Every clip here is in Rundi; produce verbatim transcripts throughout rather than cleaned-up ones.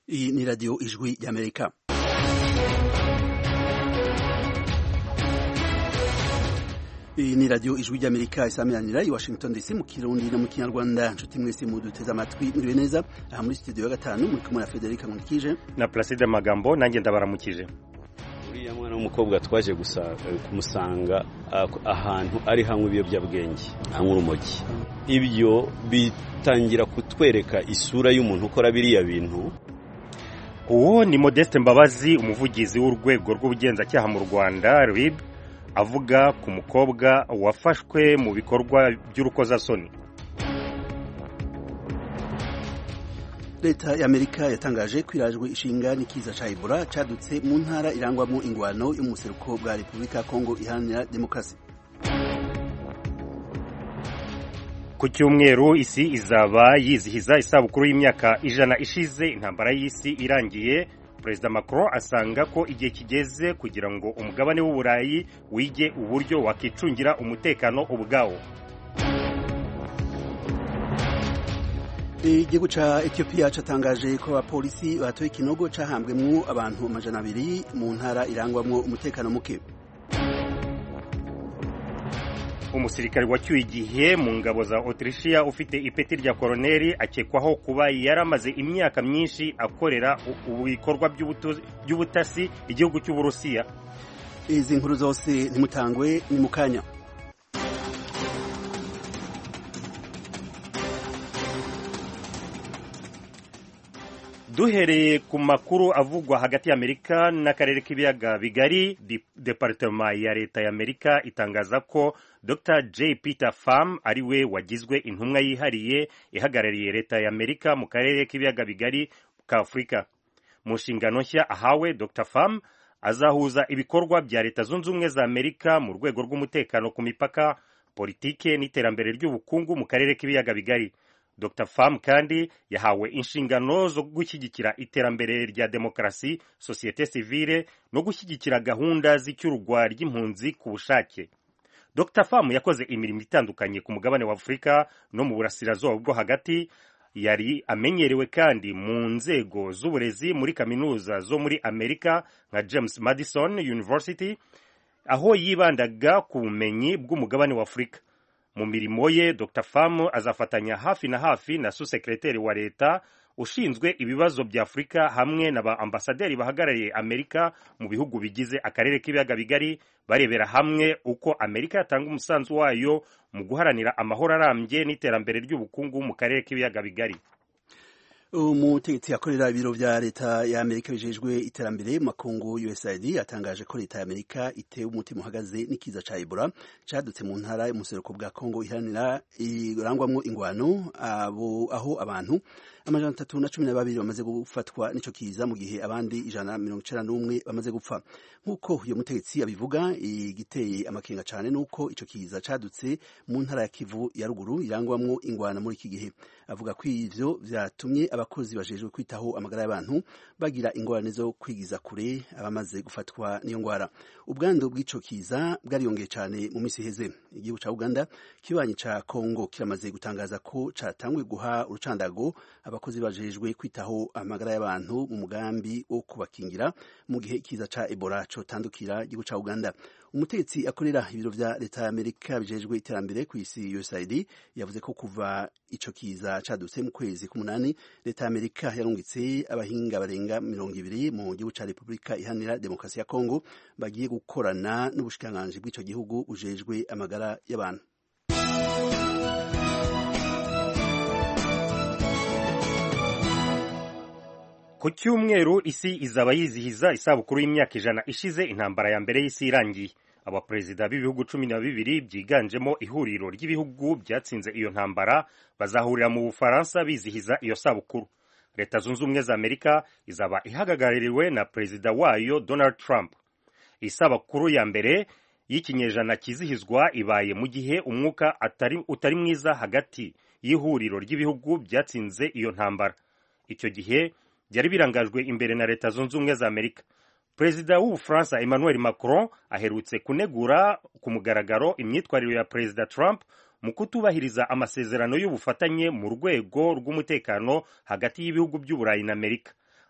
Iyi ni radiyo ijwi y'Amerika. Iyi ni radiyo ijwi ry'Amerika isamiranira i Washington D C mu Kirundi no mu Kinyarwanda. Nshuti mwese muduteze amatwi muriwe neza. Aha muri studio ya gatanu muri kumwe na Federica Nkikije na Placide Magambo, nanjye ndabaramukije. Uriya mwana w'umukobwa twaje gusa kumusanga ahantu ari hamwe ibiyobyabwenge, hamwe urumogi. Ibyo bitangira kutwereka isura y'umuntu ukora biriya bintu. Uwo ni Modeste Mbabazi, umuvugizi w'urwego rw'ubugenzacyaha mu Rwanda R I B, avuga ku mukobwa wafashwe mu bikorwa by'urukozasoni. Leta y'Amerika yatangaje kwirajwe ishinga n'ikiza ca Ebola cadutse mu ntara irangwamo ingwano yo mu seruko bwa Republika Kongo Iharanira Demokarasi. Ku cyumweru isi izaba yizihiza isabukuru y'imyaka ijana ishize intambara y'isi irangiye. Perezida Macron asanga ko igihe kigeze kugira ngo umugabane w'Uburayi wige uburyo wakicungira umutekano ubwawo. Igihugu ca Ethiopia catangaje ko abapolisi batoye ikinogo cahambwemwo abantu amajana abiri mu ntara irangwamwo umutekano muke. Umusirikare wacyuye igihe mu ngabo za Autrichia ufite ipeti rya koloneli akekwaho kuba yaramaze imyaka myinshi akorera ibikorwa by'ubutasi igihugu cy'Uburusiya. Izi nkuru zose ntimutangwe ni mukanya. Duhereye ku makuru avugwa hagati y'Amerika n'akarere k'ibiyaga bigari, Departement ya Leta y'Amerika itangaza ko Doctor J. Peter Pham ari we wagizwe intumwa yihariye ihagarariye Leta y'Amerika mu karere k'ibiyaga bigari ka Afurika. Mu nshingano nshya ahawe, Doctor Pham azahuza ibikorwa bya Leta Zunze Ubumwe za Amerika mu rwego rw'umutekano ku mipaka, politike n'iterambere ry'ubukungu mu karere k'ibiyaga bigari. Doctor Pham kandi yahawe inshingano zo gushyigikira iterambere rya demokarasi, societe civile no gushyigikira gahunda z'icyurugwa ry'impunzi ku bushake. Doctor Pham yakoze imirimo itandukanye ku mugabane wa Afurika no mu burasirazuba bwo hagati. Yari amenyerewe kandi mu nzego z'uburezi muri kaminuza zo muri Amerika nka James Madison University, aho yibandaga ku bumenyi bw'umugabane wa Afurika. Mu mirimo ye, Doctor Pham azafatanya hafi na hafi na Su-Secretary wa Leta ushinzwe ibibazo bya Afurika hamwe n'aba ambasaderi bahagarariye Amerika mu bihugu bigize akarere k'ibiyaga bigari, barebera hamwe uko Amerika yatanga umusanzu wayo mu guharanira amahoro arambye n'iterambere ry'ubukungu mu karere k'ibiyaga bigari. Umutegetsi akorera ibiro vya Leta y'Amerika bijejwe iterambere mu makungu U S A I D atangaje ko Leta y'Amerika itewe umutima uhagaze n'ikiza ca Ebola cadutse mu ntara y'umuseruko bwa Kongo Iharanira irangwamwo ingwano, abo aho abantu amajana atatu na cumi na babiri bamaze gufatwa n'ico kiza mu gihe abandi ijana na mirongo icenda n'umwe bamaze gupfa. Nk'uko uyo mutegetsi abivuga, igiteye amakenga cane nuko ico kiza cadutse mu ntara ya Kivu ya ruguru irangwamwo ingwano muri iki gihe. Avuga ko ivyo vyatumye abakozi bajejwe kwitaho amagara y'abantu bagira ingorane zo kwigiza kure abamaze gufatwa n'iyo ngwara. Ubwandu bw'ico kiza bwariyongeye cane mu misi iheze. Igihugu ca Uganda kibanyi ca Kongo kiramaze gutangaza ko catangwe guha urucandago abakozi bajejwe kwitaho amagara y'abantu mu mugambi wo kubakingira mu gihe ikiza ca Ebola cotandukira igihugu ca Uganda. Umutegetsi akorera ibiro vya Leta y'Amerika bijejwe iterambere ku isi U S A I D yavuze ko kuva ico kiza cadutse mu kwezi k'umunani, Leta y'Amerika yarungitse abahinga barenga mirongo ibiri mu gihugu ca Republika Iharanira Demokarasi ya Kongo bagiye gukorana n'ubushikiranganji bw'ico gihugu bujejwe amagara y'abantu. Ku cyumweru isi izaba yizihiza isabukuru y'imyaka ijana ishize intambara ya mbere y'isi irangiye. Abaperezida b'ibihugu cumi na bibiri byiganjemo ihuriro ry'ibihugu byatsinze iyo ntambara bazahurira mu Bufaransa bizihiza iyo sabukuru. Leta Zunze Ubumwe za Amerika izaba ihagarariwe na perezida wayo Donald Trump. Isabukuru ya mbere y'ikinyejana kizihizwa ibaye mu gihe umwuka atari utari mwiza hagati y'ihuriro ry'ibihugu byatsinze iyo ntambara. Icyo gihe byari birangajwe imbere na Leta Zunze Ubumwe za Amerika. Perezida w'Ubufaransa Emmanuel Macron aherutse kunegura ku mugaragaro imyitwarire ya Perezida Trump mu kutubahiriza amasezerano y'ubufatanye mu rwego rw'umutekano hagati y'ibihugu by'Uburayi na Amerika.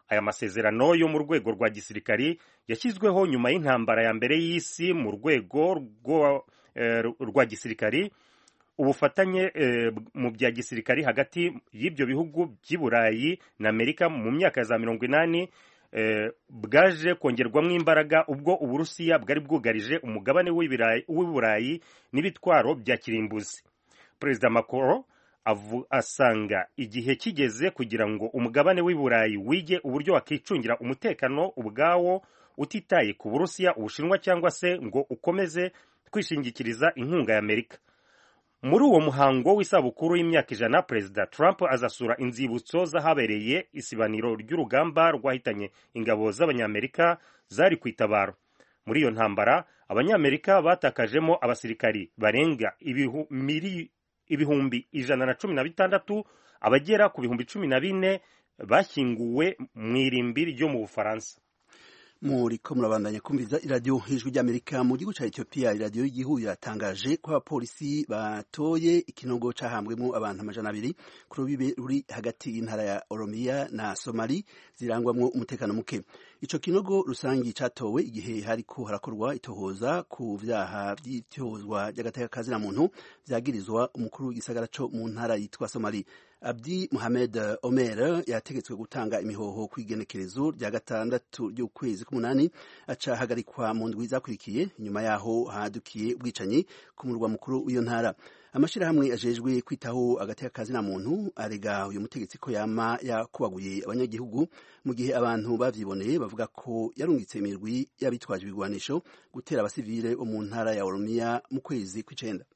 aya masezerano yo mu rwego rwa gisirikari yashyizweho nyuma y'intambara ya mbere y'isi mu rwego rwa gisirikari. Ubufatanye mu bya gisirikari hagati y'ibyo bihugu by'i Burayi na Amerika mu myaka ya za mirongo inani bwaje kongerwamo imbaraga ubwo Uburusiya bwari bwugarije umugabane w'i Burayi n'ibitwaro bya kirimbuzi. Perezida Macron asanga igihe kigeze kugira ngo umugabane w'i Burayi wige uburyo wakicungira umutekano ubwawo utitaye ku Burusiya, Ubushinwa cyangwa se ngo ukomeze kwishingikiriza inkunga ya Amerika. Muri uwo muhango w'isabukuru y'imyaka ijana, Perezida Trump azasura inzibutso z'ahabereye isibaniro ry'urugamba rwahitanye ingabo z'Abanyamerika zari ku itabaro. Muri iyo ntambara Abanyamerika batakajemo abasirikari barenga ibihu, miri, ibihumbi ijana na cumi na bitandatu, abagera ku bihumbi cumi na bine bashyinguwe mu irimbi ryo mu Bufaransa. Muriko murabandanya kumviza iradiyo Ijwi ry'Amerika. Mu gihugu ca Ethiopia, iradiyo y'igihugu yatangaje ko abapolisi batoye ikinogo cahambwemo abantu amajana abiri ku rubibe ruri hagati y'intara ya Oromia na Somali zirangwamwo umutekano muke. Ico kinogo rusangi catowe igihe hariko harakorwa itohoza ku vyaha vy'itihozwa ry'agateka kazina muntu vyagirizwa umukuru w'igisagara co mu ntara yitwa Somali. Abdi Mohamed Omer yategetswe gutanga imihoho kw'igenekerezo rya gatandatu ry'ukwezi k'umunani, aca hagarikwa mu ndwi zakurikiye. Nyuma yaho hadukiye ubwicanyi ku murwa mukuru w'iyo ntara. Amashirahamwe ajejwe kwitaho agateka kazina muntu arega uyu mutegetsi ko yama yakubaguye abanyagihugu mu gihe abantu bavyiboneye bavuga ko yarungitse imirwi y'abitwaje ibigwanisho gutera abasivile bo mu ntara ya Oromia mu kwezi kw'icenda.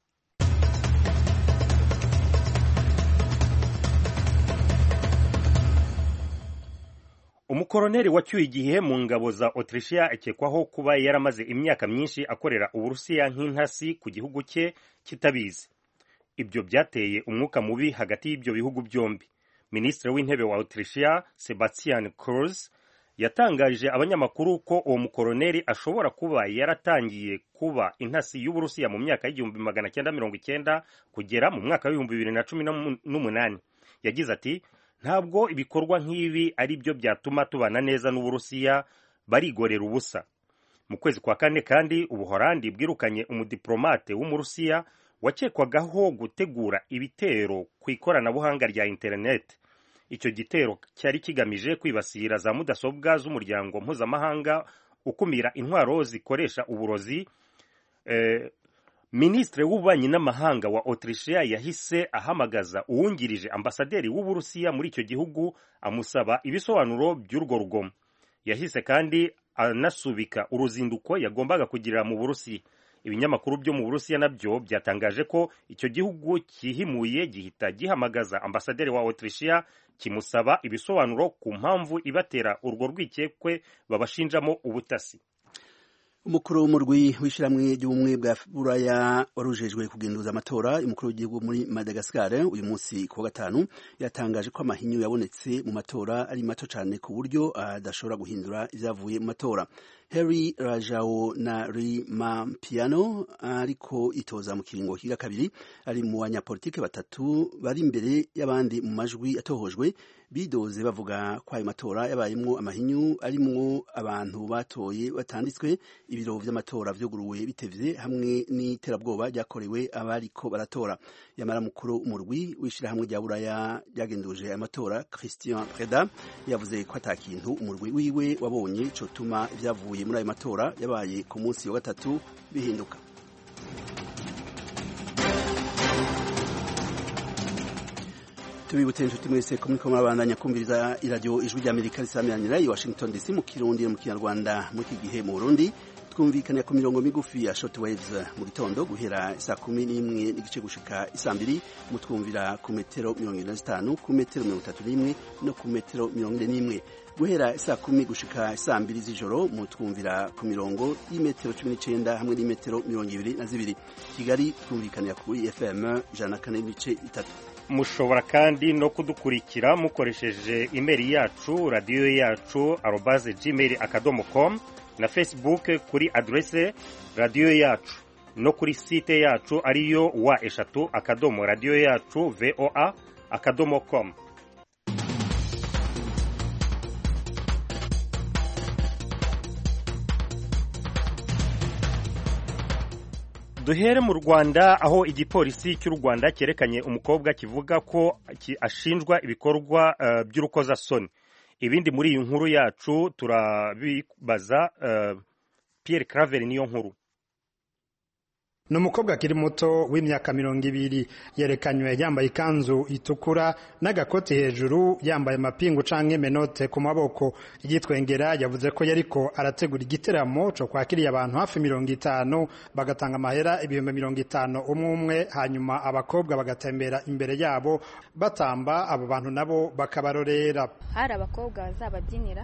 Umukoroneri wacyuye igihe mu ngabo za Autrichia akekwaho kuba yaramaze imyaka myinshi akorera Uburusiya nk'intasi ku gihugu cye kitabizi. Ibyo byateye umwuka mubi hagati y'ibyo bihugu byombi. Minisitiri w'intebe wa Autrichia Sebastian Kurz yatangaje abanyamakuru ko uwo mukoroneri ashobora kuba yaratangiye kuba intasi y'Uburusiya mu myaka y'igihumbi magana cyenda mirongo icyenda kugera mu mwaka w'ibihumbi bibiri na cumi n'umunani. Yagize ati, ntabwo ibikorwa nk'ibi ari byo byatuma tubana neza n'Uburusiya, barigorera ubusa. Mu kwezi kwa kane kandi Ubuholandi bwirukanye umudiplomate w'Umurusiya wakekwagaho gutegura ibitero ku ikoranabuhanga rya internet. Icyo gitero cyari kigamije kwibasira za mudasobwa z'umuryango mpuzamahanga ukumira intwaro zikoresha uburozi. Eh, Minisitiri w'ububanyi n'amahanga wa Autrichia yahise ahamagaza uwungirije ambasaderi w'Uburusiya muri icyo gihugu amusaba ibisobanuro by'urwo rugomo. Yahise kandi anasubika uruzinduko yagombaga kugirira mu Burusiya. Ibinyamakuru byo mu Burusiya nabyo byatangaje ko icyo gihugu kihimuye gihita gihamagaza ambasaderi wa Autrichia kimusaba ibisobanuro ku mpamvu ibatera urwo rwikekwe babashinjamo ubutasi. Umukuru w'umurwi w'ishiramwe ry'ubumwe bwa Buraya warujejwe kugenduza amatora umukuru w'igihugu muri Madagascar uyu munsi ku gatanu yatangaje ko amahinyu yabonetse mu matora ari mato cyane ku buryo adashobora guhindura ivyavuye mu matora. Harry Rajao na Rimampiano ariko itoza mu kiringo kiga kabiri ari mu banyapolitike batatu bari imbere y'abandi mu majwi atohojwe bidoze bavuga ko ayo matora yabayemwo amahinyu arimwo abantu batoye batanditswe, ibiro vy'amatora vyuguruwe bitevye hamwe n'iterabwoba ryakorewe abariko baratora. Yamara mukuru umurwi w'ishirahamwe rya Buraya ryagenduje ayo matora Christian Preda yavuze ko atakintu umurwi wiwe wabonye cotuma ivyavuye muri ayo matora yabaye ku munsi wa gatatu bihinduka. Tubibutse inshuti mwese ko muriko murabandanya kumviriza iradiyo Ijwi ry'Amerika risamiranira i Washington D C mu Kirundi no mu Kinyarwanda. Muri iki gihe mu Burundi twumvikana ku mirongo migufi ya shortwaves mu gitondo guhera saa kumi n'imwe n'igice gushika isaa mbiri, mutwumvira ku metero mirongo ine na zitanu, ku metero mirongo itatu n'imwe no ku metero mirongo ine n'imwe. Guhera saa kumi gushika saa mbiri z'ijoro mutwumvira ku mirongo y'imetero cumi n'icenda hamwe n'imetero mirongo ibiri na zibiri. Kigali twumvikanira kuri F M ijana na kane n'ibice bitatu. Mushobora kandi no kudukurikira mukoresheje email yacu radio yacu arobase gmail akadomo com na Facebook kuri adresse radio yacu no kuri site yacu ariyo wa eshatu akadomo radio yacu voa akadomo com. duhere mu Rwanda aho igipolisi cy'u Rwanda cyerekanye umukobwa kivuga ko ashinjwa ibikorwa uh, by'urukozasoni. Ibindi muri iyi nkuru yacu turabibaza uh, Pierre Claver niyo nkuru. Numukobwa kiri muto w'imyaka mirongo ibiri yerekanywe yambaye ikanzu itukura n'agakoti hejuru, yambaye amapingu canke menote ku maboko. Igitwengera yavuze ko yariko arategura igiteramo cyo kwakiriye abantu hafi mirongo itanu, bagatanga amahera ibihumbi mirongo itanu umwe umwe, hanyuma abakobwa bagatembera imbere yabo batamba, abo bantu nabo bakabarorera. Hari abakobwa bazababyinira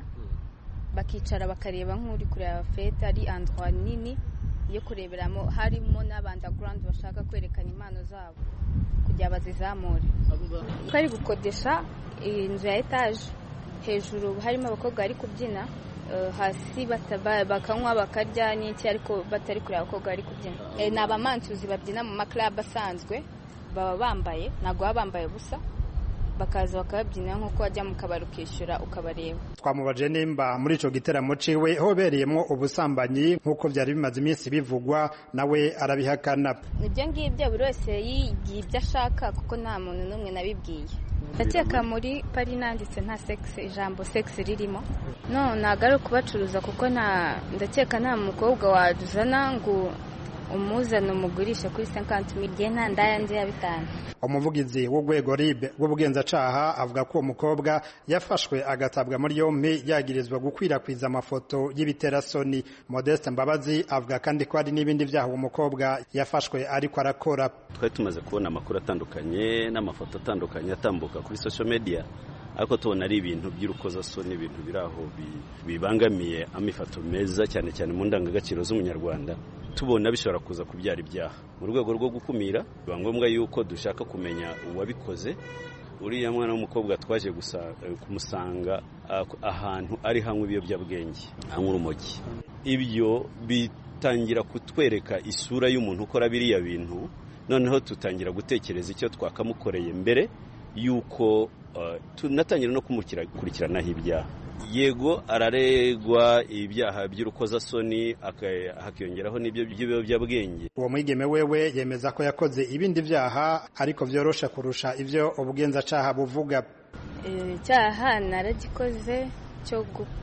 bakicara bakareba nk'uri kureba fete, ari endroit nini yo kureberamo, harimo n'abandagurandi bashaka kwerekana impano zabo kugira bazizamure. Twari gukodesha inzu ya etaje, hejuru harimo abakobwa bari kubyina, uh, hasi bakanywa bakarya n'iki, ariko batari kureba abakobwa bari kubyina. E, ni abamansuzi babyina mu maklub asanzwe, baba bambaye, ntabwo baba bambaye busa, bakaza bakababyina nk'uko wajya mu kabari ukishyura ukabareba. Twamubaje nimba muri ico giteramo ciwe hobereyemo ubusambanyi nk'uko byari bimaze iminsi bivugwa, nawe arabihakana. Nibyo ngibyo buri wese yigiye ibyo ashaka, kuko nta muntu n'umwe nabibwiye. Ndakeka muri pari nanditse nta sex, ijambo sex ririmo. No, nagaro kubacuruza, kuko nta ndakeka nta mukobwa wajuzana ngo umuzana umugurisha kuri cinquante mille nta ndaya nzi ya bitanu. Umuvugizi w'urwego R I B rw'ubugenzacyaha avuga ko umukobwa yafashwe agatabwa muri yompi yagirizwa gukwirakwiza amafoto y'ibiterasoni. Modeste Mbabazi avuga kandi ko hari n'ibindi byaha umukobwa yafashwe ariko arakora. Twari tumaze kubona amakuru atandukanye n'amafoto atandukanye atambuka kuri social media, ariko tubona ari ibintu by'urukozasoni, ibintu biraho bibangamiye amifato meza cyane cyane mu ndangagaciro z'umunyarwanda, tubona bishobora kuza kubyara ibyaha. Mu rwego rwo gukumira, biba ngombwa yuko dushaka kumenya uwabikoze. Uriya mwana w'umukobwa twaje gusa kumusanga ahantu ari hamwe ibiyobyabwenge, hamwe urumogi. Ibyo bitangira kutwereka isura y'umuntu ukora biriya bintu, noneho tutangira gutekereza icyo twakamukoreye mbere yuko uh, tunatangira no kumukurikiranaho ibyaha. Yego araregwa ibyaha by'urukozasoni, hakiyongeraho n'ibyo by'ibiyobyabwenge. Uwo mwigeme wewe yemeza ko yakoze ibindi byaha ariko vyorosha kurusha ivyo ubugenzacyaha buvuga. Icyaha naragikoze cyo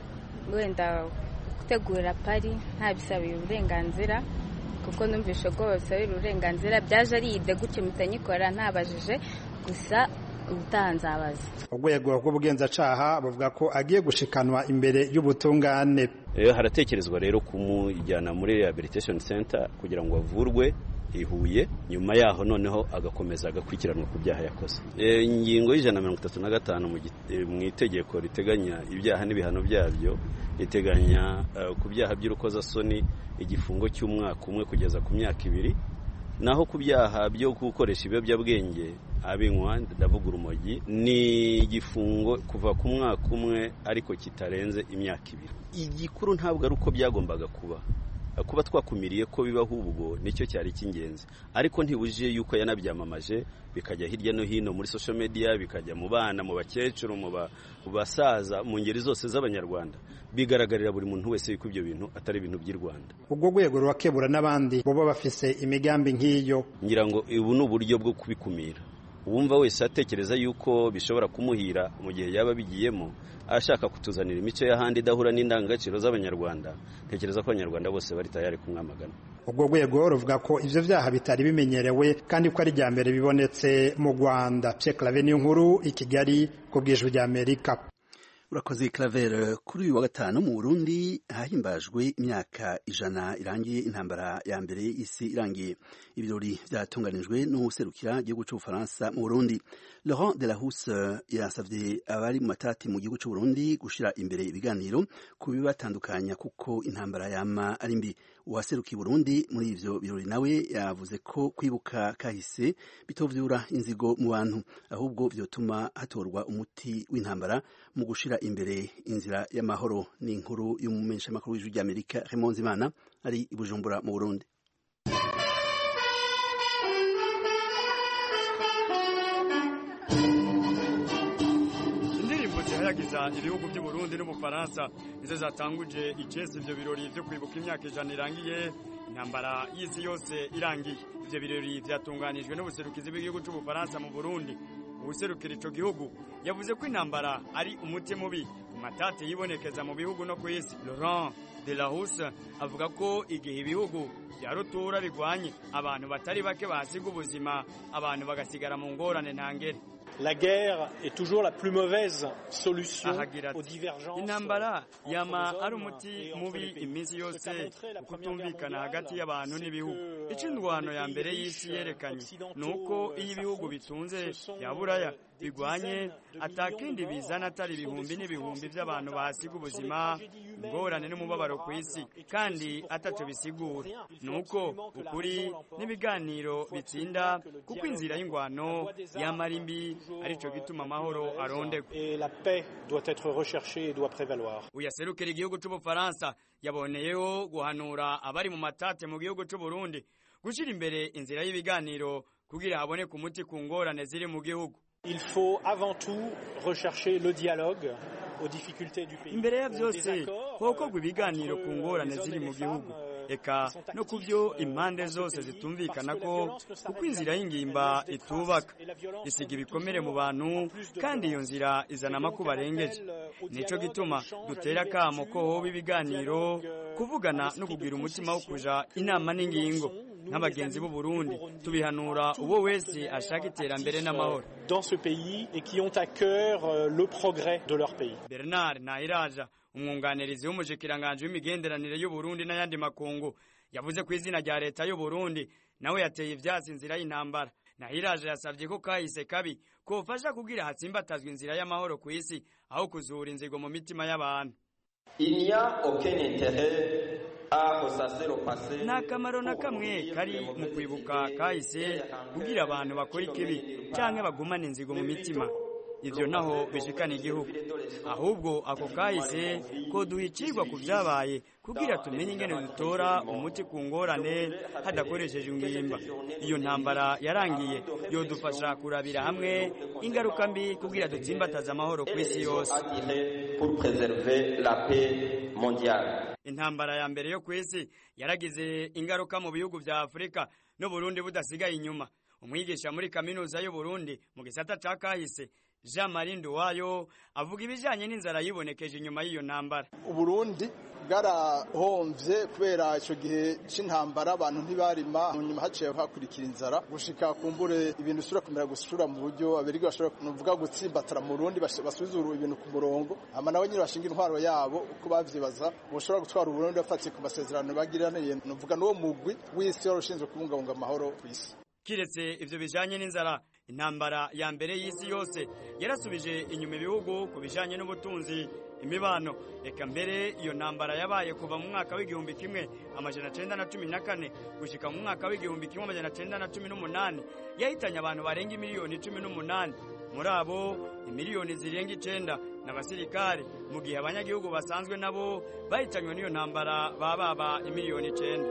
wenda gutegura pari nta bisabiye uburenganzira, kuko numvishe rwose ari uburenganzira, byaje ari ide gutyo mitanyikora ntabajije, gusa utanzabaza. Urwego rw'ubugenzacyaha buvuga ko agiye gushikanwa imbere y'ubutungane. Eh, haratekerezwa rero kumujyana muri rehabilitation center kugira ngo avurwe ihuye, nyuma yaho noneho agakomeza agakurikiranwa ku byaha yakoze. Eh, ingingo y'ijana na mirongo itatu na gatanu mu itegeko riteganya ibyaha n'ibihano byabyo riteganya uh, ku byaha by'urukozasoni igifungo cy'umwaka umwe kugeza ku myaka ibiri, naho ku byaha byo gukoresha ibiyobyabwenge abinywa ndavuga urumogi ni igifungo kuva ku mwaka umwe ariko kitarenze imyaka ibiri. Igikuru ntabwo ari uko byagombaga kuba kuba twakumiriye ko bibaho, ubwo nicyo cyari cy'ingenzi, ariko ntibujije yuko yanabyamamaje bikajya hirya no hino muri social media, bikajya mu bana, mu bakecuru, mu basaza, mu ngeri zose z'abanyarwanda, bigaragarira buri muntu wese yuko ibyo bintu atari ibintu by'i Rwanda. Ubwo rwego rurakebura n'abandi boba bafise imigambi nk'iyo. Ngira ngo ubu ni uburyo bwo kubikumira. Uwumva wese atekereza yuko bishobora kumuhira mu gihe yaba bigiyemo, ashaka kutuzanira imico y'ahandi idahura n'indangagaciro z'abanyarwanda, tekereza ko abanyarwanda bose bari tayari kumwamagana. Ubwo rwego ruvuga ko ivyo vyaha bitari bimenyerewe kandi ko ari rya mbere bibonetse mu Rwanda. Pierre Claver niyo nkuru i Kigali ku bw'ijwi rya Amerika. Urakoze Claver. Kuri uyu wa gatanu mu Burundi hahimbajwe imyaka ijana irangiye intambara ya mbere y'isi irangiye. Ibirori byatunganijwe n'userukira igihugu cy'u Bufaransa mu Burundi. Laurent Delahousse yasavye abari mu matati mu gihugu cy'u Burundi gushira imbere ibiganiro ku bibatandukanya kuko intambara yama ari mbi. Uwaserukiye Burundi muri ivyo birori nawe yavuze ko kwibuka kahise bitovyura inzigo mu bantu, ahubwo vyotuma hatorwa umuti w'intambara mu gushira imbere inzira y'amahoro. Ni inkuru y'umumenyesha makuru w'ijwi ry'Amerika Raymond Zimana ari i Bujumbura mu Burundi. Yagiza ibihugu by'u Burundi n'Ubufaransa nizo zatanguje icese ivyo birori byo kwibuka imyaka ijana irangiye intambara y'isi yose irangiye. Ivyo birori vyatunganijwe n'ubuserukizi bw'igihugu c'Ubufaransa mu Burundi. Ubuserukira ico gihugu yavuze ko intambara ari umuti mubi ku matate yibonekeza mu bihugu no ku isi. Laurent de la Housse avuga ko igihe ibihugu bya rutura bigwanye abantu batari bake bahasiga ubuzima, abantu bagasigara mu ngorane ntangere. La guerre est toujours la plus mauvaise solution aux divergences. Intambara yama ari umuti mubi iminsi yose kutumvikana hagati y'abantu n'ibihugu. Icindwano ya mbere y'isi yerekanye nuko iyo ibihugu bitunze ya Buraya bigwanye atakindi bizana atari ibihumbi n'ibihumbi by'abantu bahasiga ubuzima, ingorane n'umubabaro ku isi, kandi ataco bisigura. Nuko ukuri n'ibiganiro bitsinda, kuko inzira y'ingwano yamara imbi, arico gituma amahoro arondegwa. Et la paix doit être recherchée et doit prévaloir. Uyaserukira igihugu c'Ubufaransa yaboneyeho guhanura abari mu matate mu gihugu c'u Burundi gushira imbere inzira y'ibiganiro kugira habone ku muti ku ngorane ziri mu gihugu. Il faut avant tout rechercher le dialogue aux difficultés du pays. Imbere ya byose hokorwa ibiganiro ku ngorane ziri mu gihugu, eka no kubyo impande zose zitumvikana ko kuko inzira y'ingimba itubaka isiga ibikomere mu bantu, kandi iyo nzira izana amakuba arengeje. Nico gituma dutera kamo ko hoba ibiganiro, kuvugana no kugira umutima wo kuja inama n'ingingo. N'abagenzi b'u Burundi tubihanura uwo wese ashaka iterambere n'amahoro dans ce pays et qui ont à cœur le progrès de leur pays. Bernard Nahiraja, umwunganirizi w'umushikiranganje w'imigenderanire y'u Burundi n'ayandi makungu, yavuze ku izina rya leta y'u Burundi nawe yateye ivyatsi inzira y'intambara. Nahiraja yasavye ko kahise kabi kofasha kugira hatsimbatazwa inzira y'amahoro ku isi aho kuzura inzigo mu mitima y'abantu. Il n'y a aucun intérêt nta kamaro na kamwe kari mu kwibuka kahise kugira abantu bakora ikibi canke bagumana inzigo mu mitima. Ivyo naho bishikana igihugu, ahubwo ako kahise ko duhicirwa ku vyabaye kugira tumenye ingene dutora umuti ku ngorane hadakoresheje ingimba. Iyo ntambara yarangiye yodufasha kurabira hamwe ingaruka mbi kugira dutsimbataza amahoro ku isi yose. Intambara ya mbere yo ku isi yaragize ingaruka mu bihugu vya Afrika no Burundi budasigaye inyuma. Umwigisha muri kaminuza y'u Burundi mu gisata ca kahise Jean Marie Nduwayo avuga ibijanye n'inzara yibonekeje inyuma y'iyo ntambara. Uburundi bwarahomvye kubera ico gihe c'intambara, abantu ntibarima, nyuma haciye hakurikira inzara gushika kumbure ibintu sura kumera gusura mu buryo aberiga bashobora kuvuga gutsimbatara mu Burundi basubiza ibintu ku murongo, ama nawe nyine bashinga intwaro yabo uko bavyibaza boshobora gutwara Uburundi bafatiye ku masezerano bagiraniye, nuvuga n'uwo mugwi w'isi warushinzwe kubungabunga amahoro ku isi. Kiretse ivyo bijanye n'inzara, intambara ya mbere y'isi yose yarasubije inyuma ibihugu ku bijanye n'ubutunzi, imibano. Eka mbere iyo ntambara yabaye kuva mu mwaka w'igihumbi kimwe amajana cenda na cumi na kane gushika mu mwaka w'igihumbi kimwe amajana cenda na cumi n'umunani, yahitanye abantu barenga miliyoni cumi n'umunani. Muri abo imiliyoni zirenga icenda n'abasirikare, mu gihe abanyagihugu basanzwe nabo bahitanywe n'iyo ntambara bababa imiliyoni icenda.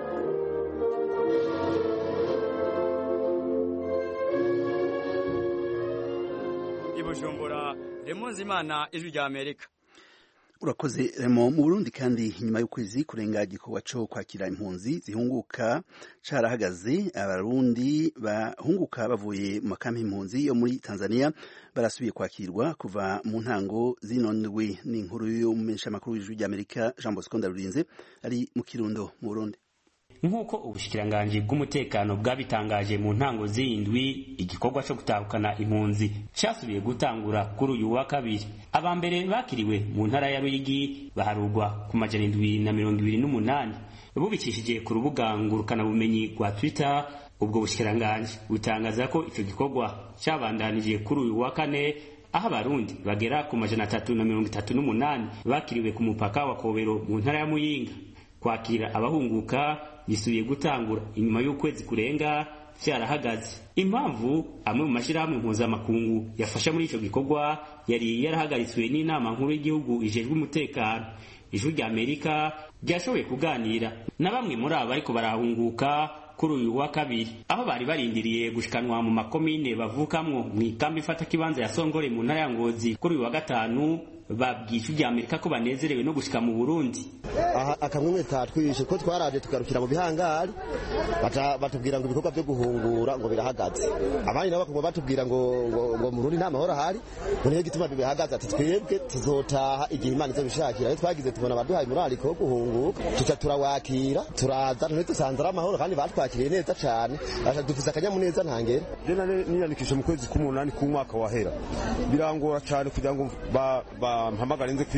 Bujumbura, Remo Nzimana, Ijwi rya Amerika. Urakoze Remo. Mu Burundi kandi nyuma y'ukwezi kurenga igikorwa cyo kwakira impunzi zihunguka carahagaze, abarundi bahunguka bavuye mu makambi y'impunzi yo muri Tanzania barasubiye kwakirwa kuva mu ntango zino ndwi. Ni inkuru y'umumenyesha makuru w'Ijwi rya Amerika Jean Bosco Ndarurinze ari mu Kirundo mu Burundi. Nkuko ubushikiranganje bw'umutekano bwabitangaje mu ntango z'indwi, igikorwa cyo gutahukana impunzi cyasubiye gutangura kuri uyu wa kabiri. Abambere bakiriwe mu ntara ya Ruyigi baharugwa ku majana indwi na mirongo ibiri n'umunani bubikishije ku rubuga ngurukana bumenyi rwa Twitter. Ubwo bushikiranganje butangaza ko icyo gikorwa cyabandanije kuri uyu wa kane, aho abarundi bagera ku majana atatu na mirongo itatu n'umunani bakiriwe ku mupaka wa Kobero mu ntara ya Muyinga. Kwakira abahunguka gisubiye gutangura inyuma y'ukwezi kurenga cyarahagaze. Impamvu amwe mu mashirahamwe mpuzamakungu yafasha muri ico gikorwa yari yarahagaritswe n'inama nkuru y'igihugu ijejwe umutekano. Ijwi rya Amerika ryashoboye kuganira na bamwe muri abo ariko barahunguka kuri uyu wa kabiri, aho bari barindiriye gushikanwa mu makomine bavukamwo mu ikambi ifata kibanza ya Songore mu ntara ya Ngozi kuri uyu wa gatanu. babwisha ijya Amerika ko banezerewe no gushika mu Burundi. Aha akamwe tatwishe ko twaraje tugarukira mu bihangari batubwira ngo ibikorwa byo guhungura ngo birahagaze. Abandi nabo bakoma batubwira ngo ngo mu Burundi nta mahoro hari, ngo niyo gituma bibihagaze ati twebwe tuzotaha igihe Imana izobishakira. Rero twagize tubona abaduhaye murari ko guhunguka tuca turawakira turaza none dusanze ari amahoro kandi batwakiriye neza cyane. Asha dufise akanyamuneza ntangere. Je nane niyandikisha mu kwezi k'umunani ku mwaka wahera. Birangora cyane kugira ngo ba, ba mpamagara nze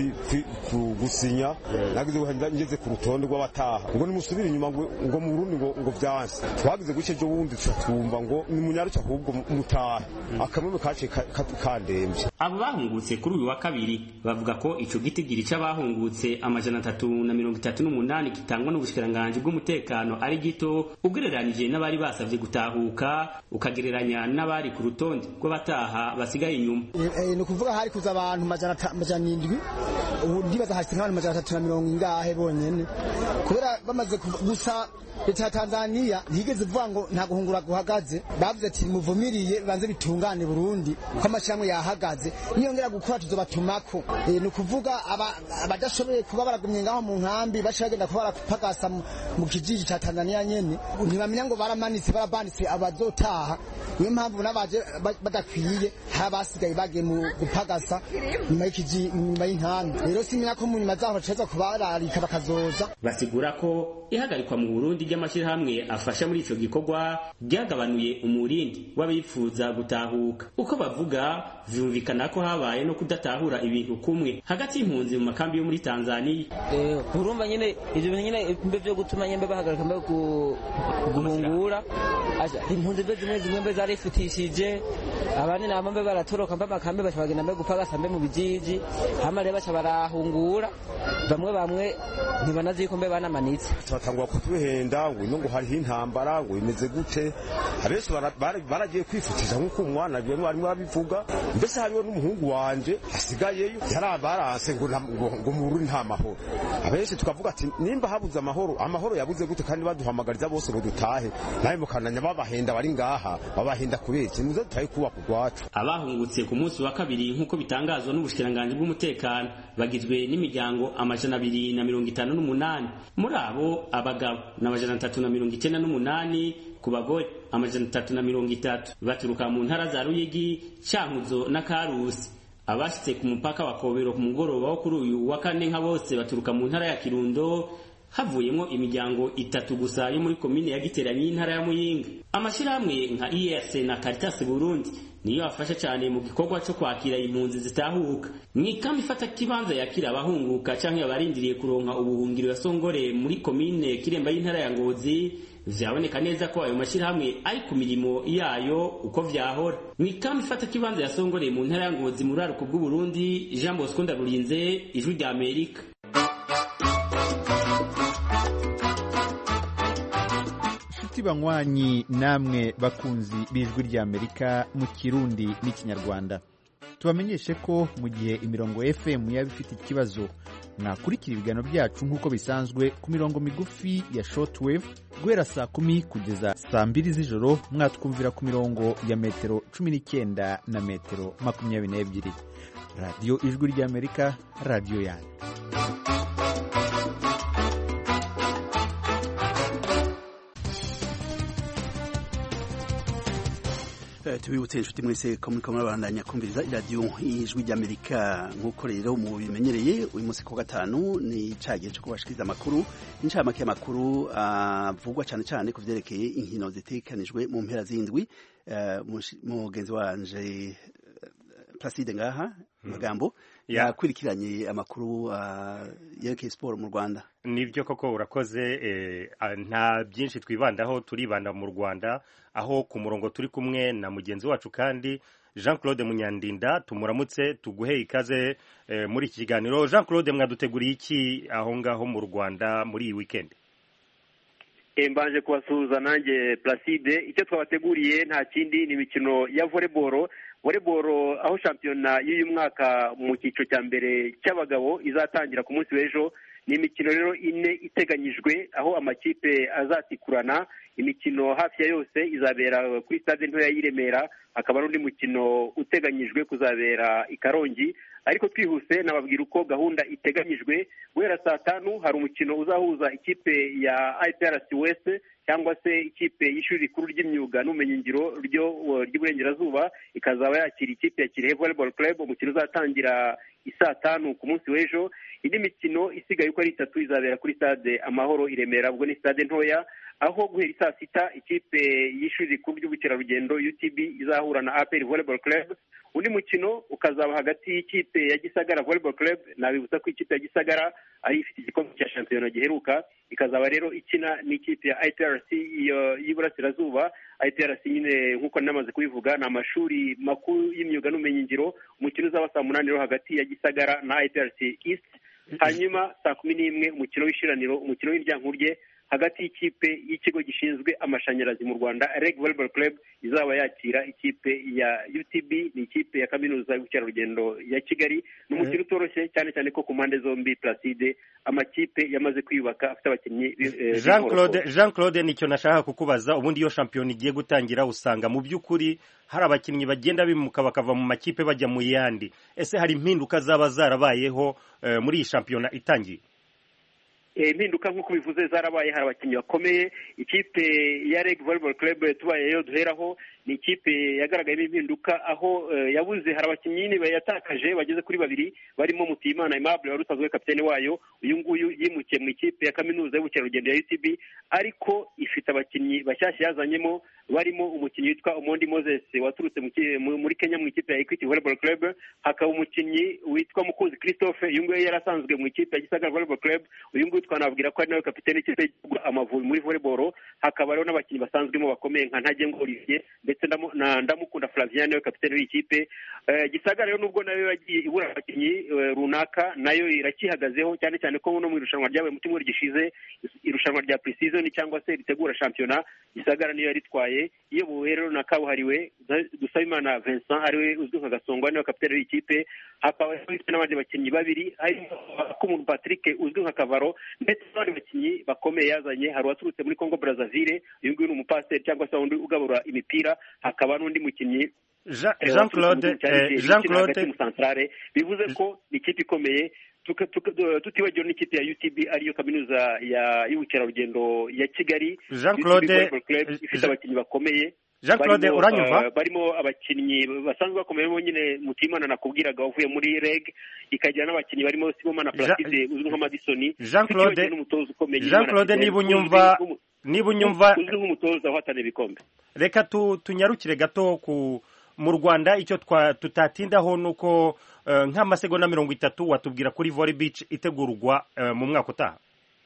gusinya nagize ngeze ku rutonde rw'abataha ngo nimusubire inyuma ngo ngo mu Burundi ngo ngo vyanse twagize guce jo wundi twumva ngo ni munyaruca ahubwo mutaha akamwe kace kandemje. Abo bahungutse kuri uyu wa kabiri bavuga ko ico gitigiri c'abahungutse amajana atatu na mirongo itatu n'umunani kitangwa n'ubushikiranganje bw'umutekano ari gito ugereranije n'abari basavye gutahuka ukagereranya n'abari ku rutonde rw'abataha basigaye inyuma. E, e, no kuvuga hari kuza abantu majana majana indwi ubu ndibaza hasi nk'abantu majana atatu na mirongo ingahe bonyene kubera bamaze gusa leta ya Tanzania ntigeze vuga ngo nta guhungura guhagaze. Bavuze ati muvumiriye banze bitungane Burundi ko amashyamwe yahagaze niyongera gukora tuzobatumako. E, no kuvuga abadashoboye kuba baragumye ngaho mu nkambi bashagenda kuba barapagasa mu kijiji cha Tanzania nyene ntibamenya ngo baramanitse barabanditse abazotaha. Niyo mpamvu nabaje badakwiye habasigaye bagiye mu gupagasa nyuma y'ikiji nyuma y'inkambi. Rero simenya ko mu nyuma zaho ceza kubararika bakazoza. Basigura ko ihagarikwa mu Burundi ry'amashirahamwe afasha muri ico gikorwa byagabanuye umurindi w'abifuza gutahuka. Uko bavuga vyumvikana ko habaye no kudatahura ibintu kumwe hagati y'impunzi mu makambi yo muri Tanzania. Eh urumva nyene ivyo bintu nyene imbe byo gutuma nyembe bahagarika mbe guhungura aja impunzi byo zimwe zimwe mbe zarifutishije abandi nabo mbe baratoroka mbe makambi bashobagenda mbe gupagasa mbe mu bijiji hama reba bacha barahungura bamwe bamwe ntibanazi ko mbe banamanitse batangwa kutuhenda ngo ino ngo hariho intambara ngo imeze gute abenshi baragiye kwifutisha nk'uko umwana byo mwari mwabivuga mbese hariho n'umuhungu wanje asigayeyo yarabaranse ngo ngo mu Burundi nta mahoro. Abenshi tukavuga ati nimba habuze amahoro amahoro yabuze gute kandi baduhamagariza bose ngo dutahe nawe mukananya babahenda bari ngaha babahenda kubeki muze tutaye kuba kugwacu. Abahungutse ku munsi wa kabiri nk'uko bitangazwa n'ubushikiranganje bw'umutekano bagizwe n'imiryango amajana abiri na mirongo itanu n'umunani. Muri abo abagabo n'amajana atatu na mirongo icyenda n'umunani, ku bagore amajana atatu na mirongo itatu baturuka mu ntara za Ruyigi, Cankuzo na Karusi. Abashitse ku mupaka wa Kobero ku mugoroba wo kuri uyu wa kane nka bose baturuka mu ntara ya Kirundo, havuyemo imiryango itatu gusa yo muri komine ya Giteranyi y'intara ya Muyinga. Amashirahamwe nka I R C na Caritas Burundi niyo afasha cyane mu gikorwa cyo kwakira impunzi zitahuka. Mwikama ifata kibanza yakira abahunguka canke abarindiriye kuronka ubuhungiro ya Songore muri komine Kiremba y'intara ya Ngozi, vyaboneka neza ko ayo mashirahamwe ari ku mirimo yayo uko vyahora. Mwikama ifata kibanza ya Songore mu ntara ya Ngozi muri aruko bw'u Burundi, Jean Bosco Ndarurinze, Ijwi rya Amerika. Banywanyi namwe bakunzi b'Ijwi rya Amerika mu Kirundi n'Ikinyarwanda, tubamenyeshe ko mu gihe imirongo F M yaba ifite ikibazo mwakurikira ibiganiro byacu nk'uko bisanzwe ku mirongo migufi ya shortwave guhera saa kumi kugeza saa mbiri z'ijoro. Mwatwumvira ku mirongo ya metero cumi n'icyenda na metero makumyabiri n'ebyiri. Radio Ijwi rya Amerika, radio yanyu. Tubibutse inshuti mwese ko muri kamwe barandanya kumviriza iradiyo y'Ijwi ry'Amerika. nk'uko rero mu bimenyereye uyu munsi ku gatanu ni cagiye cyo kubashikiriza amakuru incamake y'amakuru avugwa cyane cyane ku vyerekeye inkino zitekanijwe mu mpera z'indwi. Mugenzi wanje Placide ngaha magambo yakwirikiranye amakuru yerekeye siporo mu Rwanda. Nibyo koko urakoze. Nta byinshi twibandaho, turibanda mu Rwanda aho ku murongo turi kumwe na mugenzi wacu kandi Jean Claude Munyandinda. Tumuramutse, tuguhe ikaze muri iki kiganiro. Jean Claude, mwaduteguriye iki aho ngaho mu Rwanda muri iyi weekend? Mbanje kubasuhuza nanjye Placide. Icyo twabateguriye nta kindi ni imikino ya volleyball volleyball aho shampiyona y'uyu mwaka mu cyiciro cya mbere cy'abagabo izatangira ku munsi w'ejo ni imikino rero ine iteganyijwe aho amakipe azatikurana. Imikino hafi ya yose izabera kuri stade ntoya y'i Remera, hakaba n'undi mukino uteganyijwe kuzabera i Karongi. Ariko twihuse nababwira uko gahunda iteganyijwe. Guhera saa tanu hari umukino uzahuza ikipe ya I P R C West cyangwa se ikipe y'ishuri rikuru ry'imyuga n'ubumenyingiro ryo ry'Iburengerazuba, ikazaba yakira ikipe ya Kirehe Volleyball Club. Umukino uzatangira isaa tanu ku munsi w'ejo. Indi mikino isigaye uko ari itatu izabera kuri stade Amahoro i Remera, ubwo ni stade ntoya, aho guhera saa sita ikipe y'ishuri rikuru ry'ubukerarugendo U T B izahura na A P R Volleyball Club. Undi mukino ukazaba hagati y'ikipe ya Gisagara Volleyball Club. Nabibutsa ko ikipe ya Gisagara ari ifite igikombe cya shampiyona giheruka, ikazaba rero ikina n'ikipe ya I P R C y'Iburasirazuba. I P R C nyine nk'uko namaze kubivuga ni amashuri makuru y'imyuga n'ubumenyingiro. Umukino uzaba saa munani rero hagati ya Gisagara na I P R C East. Hanyuma saa kumi n'imwe umukino w'ishiraniro, umukino w'iryankurye hagati y'ikipe y'ikigo gishinzwe amashanyarazi mu Rwanda R E G Volleyball Club izaba yakira ikipe ya U T B, ni ikipe ya kaminuza y'ubukerarugendo ya Kigali. Ni umukino utoroshye cyane cyane ko ku mpande zombi Placide amakipe yamaze kwiyubaka afite abakinnyi. Jean Claude Jean Claude nicyo nashaka kukubaza, ubundi iyo shampiyona igiye gutangira usanga mu by'ukuri hari abakinnyi bagenda bimuka bakava mu makipe bajya mu yandi. Ese hari impinduka zaba zarabayeho uh, muri iyi shampiyona itangiye? Impinduka nk'uko bivuze zarabaye. Hari abakinnyi bakomeye. Ikipe ya R E G Volleyball Club tubayeyo duheraho ni ikipe yagaragayemo impinduka aho uh, yabuze. Hari abakinnyi bayatakaje bageze kuri babiri, barimo Mutimana Aimable wari usanzwe kapiteni wayo. Uyu nguyu yimukiye mu ikipe ya kaminuza y'ubukerarugendo ya U T B, ariko ifite abakinnyi bashyashya yazanyemo, barimo umukinnyi witwa Omondi Moses waturutse muri Kenya mu ikipe ya Equity Volleyball Club. Hakaba umukinnyi witwa Mukunzi Christophe, uyu nguyu yarasanzwe mu ikipe ya Gisagara Volleyball Club. Uyu nguyu twanabwira ko ari nawe kapiteni w'ikipe y'igihugu Amavubi muri volleyball. Hakaba rero n'abakinnyi basanzwemo bakomeye nka Ntagengo Olivier ndetse na Ndamukunda Flavien nawe kapiteni w'ikipe. Uh, Gisagara rero nubwo nayo yagiye ibura abakinnyi uh, runaka, nayo irakihagazeho cyane cyane ko no mu irushanwa ryabaye mu cyumweru gishize, irushanwa rya pre-season cyangwa se ritegura shampiyona, Gisagara niyo yaritwaye iyobowe rero na kabuhariwe Dusabimana Vincent ariwe uzwi nka Gasongo niwe kapiteni w'ikipe. Hakaba n'abandi bakinnyi babiri, harimo Kumuntu Patrick uzwi nka Kavaro ndetse n'abandi bakinnyi bakomeye yazanye. Hari waturutse muri Congo Brazzaville, uyu nguyu ni umupasiteri cyangwa se undi ugabura imipira. Hakaba n'undi mukinnyi Jean Claude Jean Claude Musantrare. Bivuze ko ni ikipe ikomeye, tutibagiwe n'ikipe ya U T B ariyo kaminuza y'ubukerarugendo ya Kigali. Jean Claude ifite abakinnyi bakomeye. Jean Claude uranyumva? Barimo abakinnyi basanzwe bakomeye nyine Mutimana nakubwiraga wavuye muri R E G, ikagira n'abakinnyi barimo Sibomana Placide uzwi nka Madison. Jean Claude Jean Claude niba unyumva niba unyumva uzwi nk'umutoza uhatana ibikombe. Reka tunyarukire gato ku mu Rwanda. Icyo tutatindaho nuko uh, nk'amasegonda mirongo itatu watubwira kuri Volley Beach itegurwa uh, mu mwaka utaha.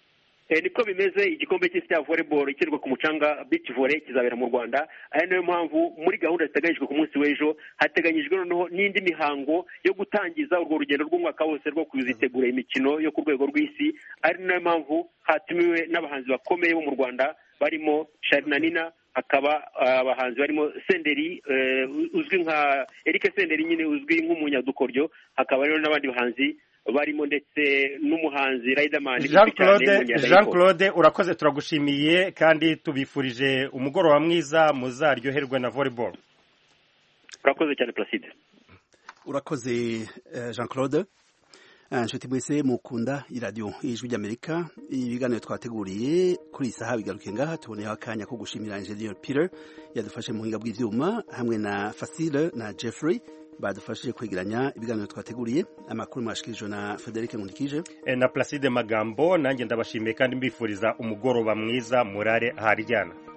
Eh, niko bimeze. Igikombe cy'isi cya volleyball ikirwa ku mucanga beach volley kizabera mu Rwanda. Ari nayo mpamvu muri gahunda ziteganyijwe ku munsi w'ejo hateganyijwe noneho n'indi mihango yo gutangiza urwo rugendo rw'umwaka wose rwo kuzitegura imikino yo ku rwego rw'isi. Ari nayo mpamvu hatumiwe n'abahanzi bakomeye bo mu Rwanda barimo Sharina Nina, hakaba abahanzi barimo Senderi uh, uzwi nka Eric Senderi nyine uzwi nk'umunyadukoryo. Hakaba rero n'abandi bahanzi barimo ndetse n'umuhanzi Riderman. Jean Claude Jean Claude urakoze, turagushimiye kandi tubifurije umugoroba mwiza, muzaryoherwe na volleyball. Urakoze cyane Placide. Urakoze Jean Claude. Nshuti mwese mukunda iradiyo y'ijwi ry'Amerika, ibiganiro twateguriye kuri iyi saha bigaruke ngaha. Tuboneyeho akanya ko gushimira Engineer Peter yadufashe mu buhinga bw'ivyuma, hamwe na Facile na Jeffrey badufashije kwegeranya ibiganiro twateguriye. Amakuru mwashikirijwe na Frederic Nkundikije e na Placide Magambo. Nanjye ndabashimiye kandi mbifuriza umugoroba mwiza, murare harijyana.